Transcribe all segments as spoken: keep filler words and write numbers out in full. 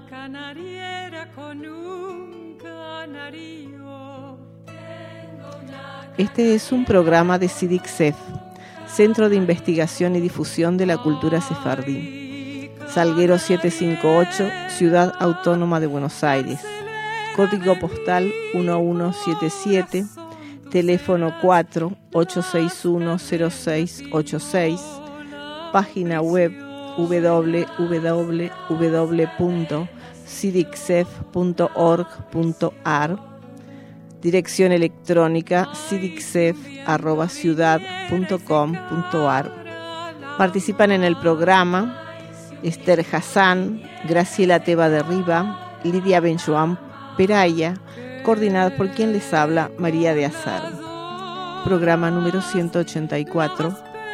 canariera con un canario. Este es un programa de CIDICSEF, Centro de Investigación y Difusión de la Cultura Sefardí. Salguero setecientos cincuenta y ocho, Ciudad Autónoma de Buenos Aires. Código postal uno uno siete siete, teléfono cuatro ocho seis uno cero seis ocho seis, página web doble u doble u doble u punto cidicsef punto org punto a r, dirección electrónica cidicsef arroba ciudad punto com punto a r. Participan en el programa Esther Hassan, Graciela Teba de Riva, Lidia Benjoam Peraya, coordinada por quien les habla, María de Azar. Programa número ciento ochenta y cuatro.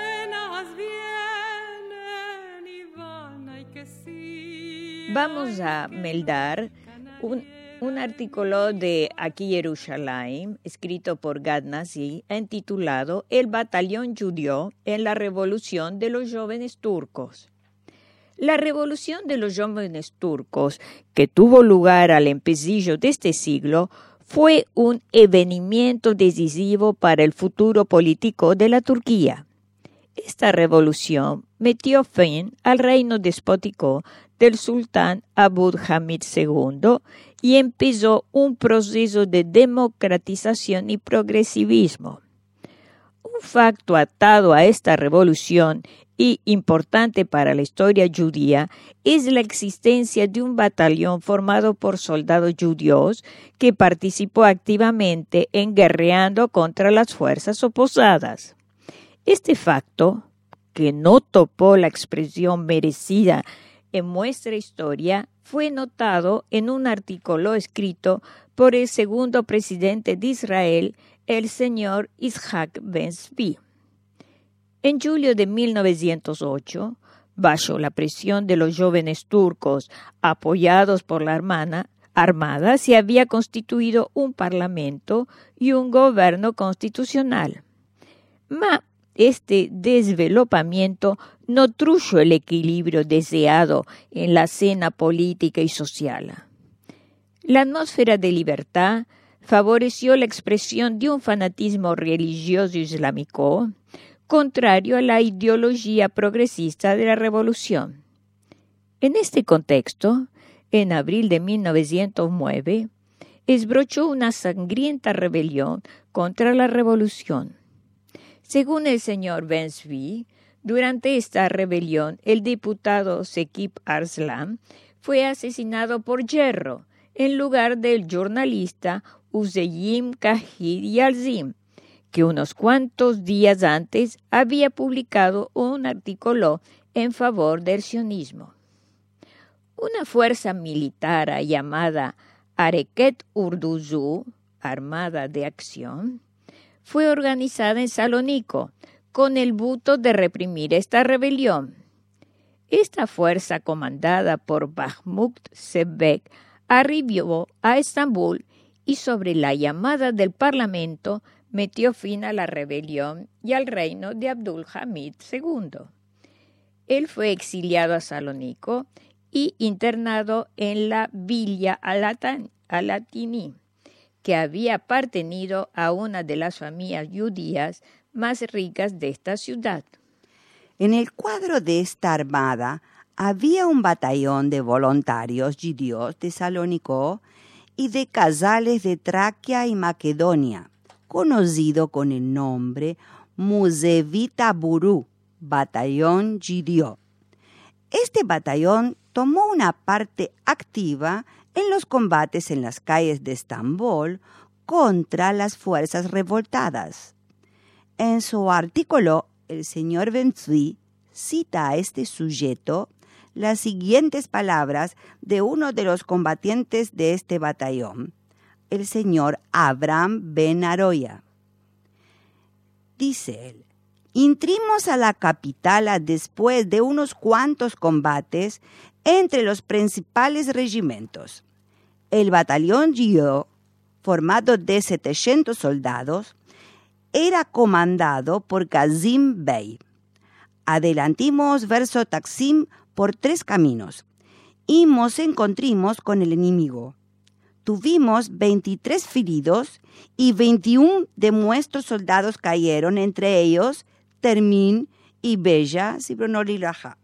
Vamos a meldar un, un artículo de Aquí Jerusalén, escrito por Gad Nazi, intitulado El batallón judío en la revolución de los jóvenes turcos. La revolución de los jóvenes turcos, que tuvo lugar al empecillo de este siglo, fue un evento decisivo para el futuro político de la Turquía. Esta revolución metió fin al reino despótico del sultán Abdülhamid segundo y empezó un proceso de democratización y progresivismo. Un facto atado a esta revolución y importante para la historia judía es la existencia de un batallón formado por soldados judíos que participó activamente en guerreando contra las fuerzas oposadas. Este facto, que no topó la expresión merecida en nuestra historia, fue notado en un artículo escrito por el segundo presidente de Israel, el señor Yitzhak Ben-Zvi. En julio de mil novecientos ocho, bajo la presión de los jóvenes turcos apoyados por la armada, armada, se había constituido un parlamento y un gobierno constitucional. Ma este desvelopamiento no trujo el equilibrio deseado en la escena política y social. La atmósfera de libertad favoreció la expresión de un fanatismo religioso islámico contrario a la ideología progresista de la revolución. En este contexto, en abril de mil novecientos nueve, esbrochó una sangrienta rebelión contra la revolución. Según el señor Ben-Zvi, durante esta rebelión, el diputado Sekip Arslan fue asesinado por hierro en lugar del jornalista Hüseyin Kahir Yalzim, que unos cuantos días antes había publicado un artículo en favor del sionismo. Una fuerza militar llamada Hareket Orduzu, Armada de Acción, fue organizada en Salónico con el buto de reprimir esta rebelión. Esta fuerza, comandada por Mahmud Sebek, arribó a Estambul y, sobre la llamada del Parlamento, metió fin a la rebelión y al reino de Abdülhamid segundo. Él fue exiliado a Salónico y internado en la Villa Alatini, que había pertenecido a una de las familias judías más ricas de esta ciudad. En el cuadro de esta armada había un batallón de voluntarios judíos de Salónico y de Casales de Traquia y Macedonia, conocido con el nombre Musevita Buru, Batallón Judío. Este batallón tomó una parte activa en los combates en las calles de Estambul contra las fuerzas revoltadas. En su artículo, el señor Ben-Zvi cita a este sujeto las siguientes palabras de uno de los combatientes de este batallón, el señor Abraham Ben Aroya. Dice él: entramos a la capital después de unos cuantos combates entre los principales regimientos. El batallón judío, formado de setecientos soldados, era comandado por Kazim Bey. Adelantimos verso Taksim por tres caminos y nos encontramos con el enemigo. Tuvimos veintitrés feridos y veintiún de nuestros soldados cayeron, entre ellos Termín y Bella Sibronoliraja.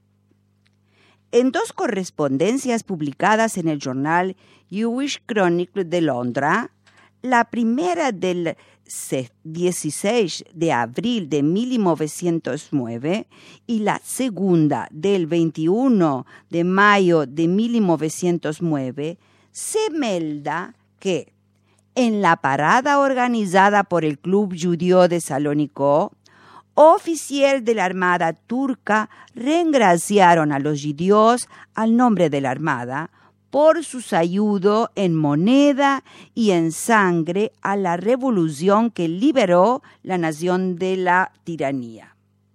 En dos correspondencias publicadas en el jornal Jewish Chronicle de Londres, la primera del dieciséis de abril de mil novecientos nueve y la segunda del veintiuno de mayo de mil novecientos nueve, se melda que en la parada organizada por el Club Judío de Salónico, oficial de la Armada turca reengraciaron a los judíos al nombre de la Armada por sus ayudos en moneda y en sangre a la revolución que liberó la nación de la tiranía.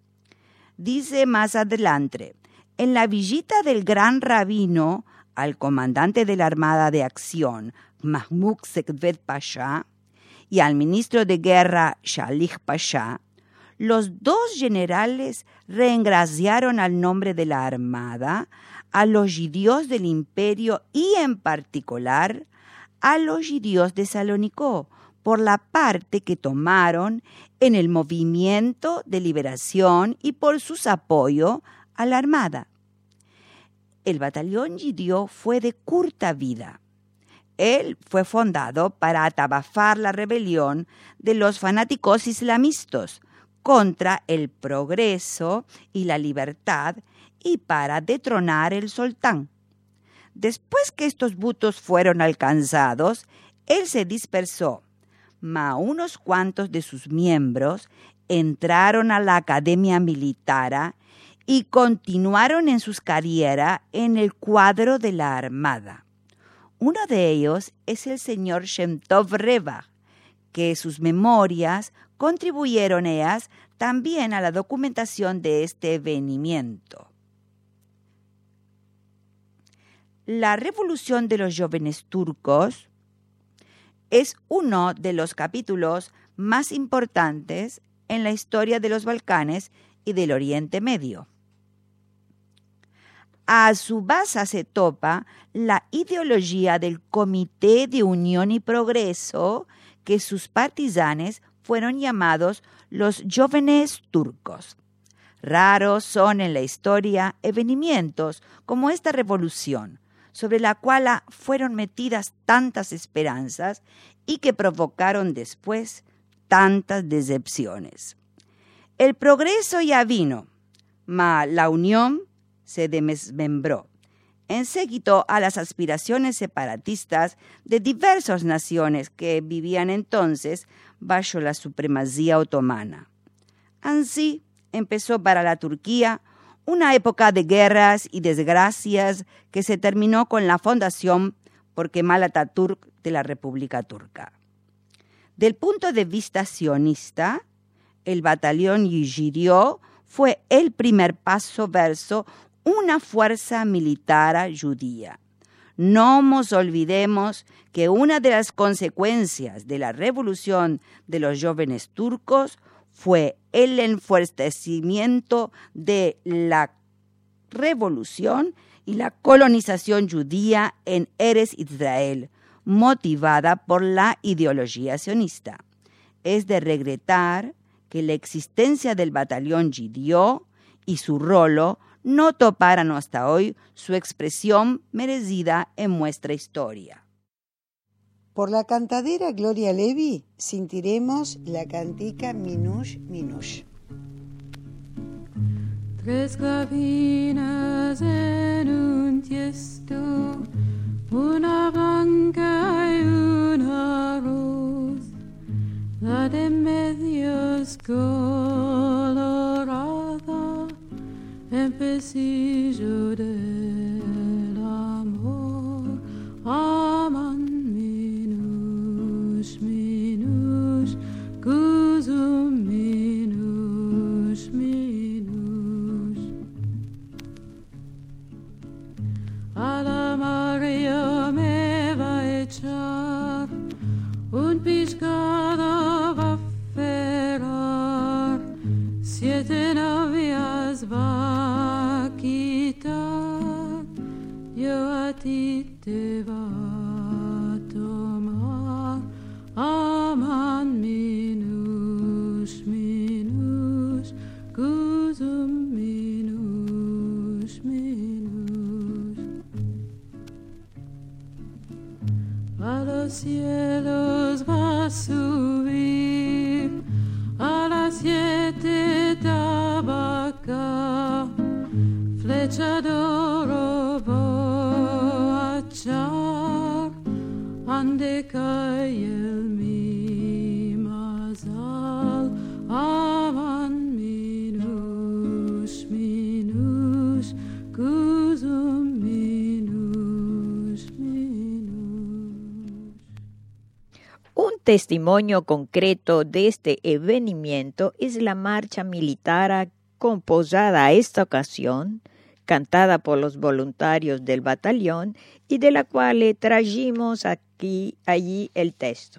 Dice más adelante, en la visita del gran rabino al comandante de la Armada de Acción, Mahmoud Sekvet Pasha, y al ministro de Guerra, Shalih Pasha, los dos generales reengraciaron al nombre de la Armada a los judíos del imperio y en particular a los judíos de Salónico por la parte que tomaron en el movimiento de liberación y por su apoyo a la Armada. El batallón judío fue de corta vida. Él fue fundado para atabafar la rebelión de los fanáticos islamistas contra el progreso y la libertad y para detronar el sultán. Después que estos votos fueron alcanzados, él se dispersó, mas unos cuantos de sus miembros entraron a la academia militar y continuaron en sus carreras en el cuadro de la Armada. Uno de ellos es el señor Shem Tov Reva, que sus memorias contribuyeron ellas también a la documentación de este evento. La revolución de los jóvenes turcos es uno de los capítulos más importantes en la historia de los Balcanes y del Oriente Medio. A su base se topa la ideología del Comité de Unión y Progreso, que sus partisanes fueron llamados los jóvenes turcos. Raros son en la historia evenimentos como esta revolución, sobre la cual fueron metidas tantas esperanzas y que provocaron después tantas decepciones. El progreso ya vino, mas la unión se desmembró. En seguito a las aspiraciones separatistas de diversas naciones que vivían entonces bajo la supremacía otomana. Así empezó para la Turquía una época de guerras y desgracias que se terminó con la fundación por Kemal Atatürk de la República Turca. Del punto de vista sionista, el batallón judío fue el primer paso verso una fuerza militar judía. No nos olvidemos que una de las consecuencias de la revolución de los jóvenes turcos fue el enfurecimiento de la revolución y la colonización judía en Eretz Israel, motivada por la ideología sionista. Es de regretar que la existencia del batallón judío y su rol no toparan hasta hoy su expresión merecida en nuestra historia. Por la cantadera Gloria Levi sentiremos la cantica Minush Minush. Tres gavinas en un tiesto, una blanca y una rosa, la de medio es colorada, en pesillo del amor, aman minush, minush, kuzum minush, minush. A la María me va a echar, un piscado va a ferrar, siete novias va a quitar, yo cielos va a subir, a las siete tabaca, flecha de oro va a echar, ande cae el mi mazal, aman minush, minush, kuzum minush, minush. Un testimonio concreto de este evenimiento es la marcha militar composada a esta ocasión, cantada por los voluntarios del batallón y de la cual le trajimos aquí, allí el texto.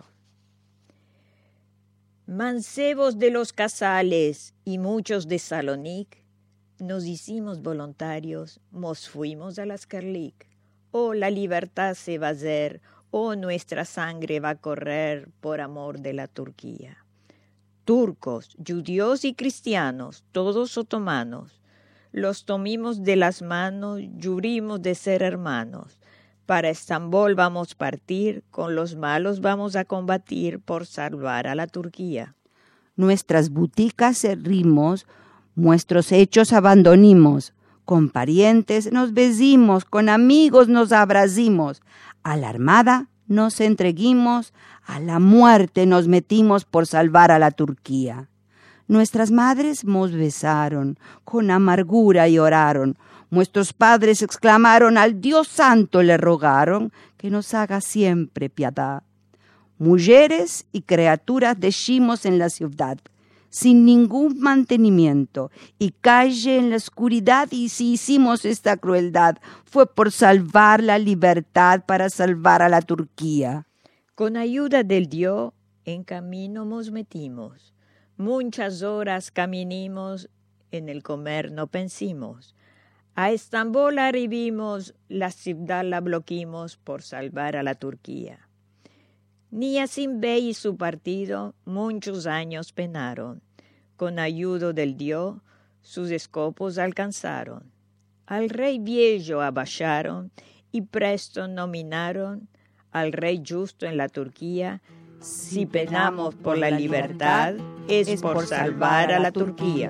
Mancebos de los casales y muchos de Salonic, nos hicimos voluntarios, nos fuimos a las Carlic. Oh, la libertad se va a hacer, oh, nuestra sangre va a correr por amor de la Turquía. Turcos, judíos y cristianos, todos otomanos, los tomimos de las manos, jurimos de ser hermanos. Para Estambul vamos a partir, con los malos vamos a combatir por salvar a la Turquía. Nuestras buticas cerrimos, nuestros hechos abandonimos, con parientes nos besimos, con amigos nos abrazimos, a la armada nos entreguimos, a la muerte nos metimos por salvar a la Turquía. Nuestras madres nos besaron, con amargura lloraron. Nuestros padres exclamaron, al Dios Santo le rogaron, que nos haga siempre piedad. Mujeres y criaturas dejimos en la ciudad, sin ningún mantenimiento, y calle en la oscuridad, y si hicimos esta crueldad, fue por salvar la libertad, para salvar a la Turquía. Con ayuda del Dios, en camino nos metimos. Muchas horas caminimos, en el comer no pensimos. A Estambul arribimos, la ciudad la bloquimos por salvar a la Turquía. Niyasin Bey y su partido muchos años penaron. Con ayuda del Dios, sus escopos alcanzaron. Al rey viejo abajaron y presto nominaron al rey justo en la Turquía. Si penamos por la libertad, es por salvar a la Turquía.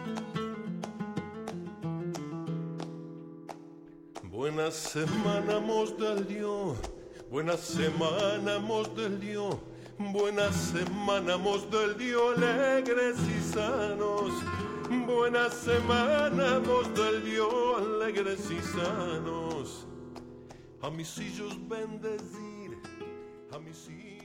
Buena semana, mos del Dios. Buena semana, mos del Dios. Buena semana, mos del Dios, alegres y sanos. Buena semana, mos del Dios, alegres y sanos. A mis hijos bendecir, a mis hijos.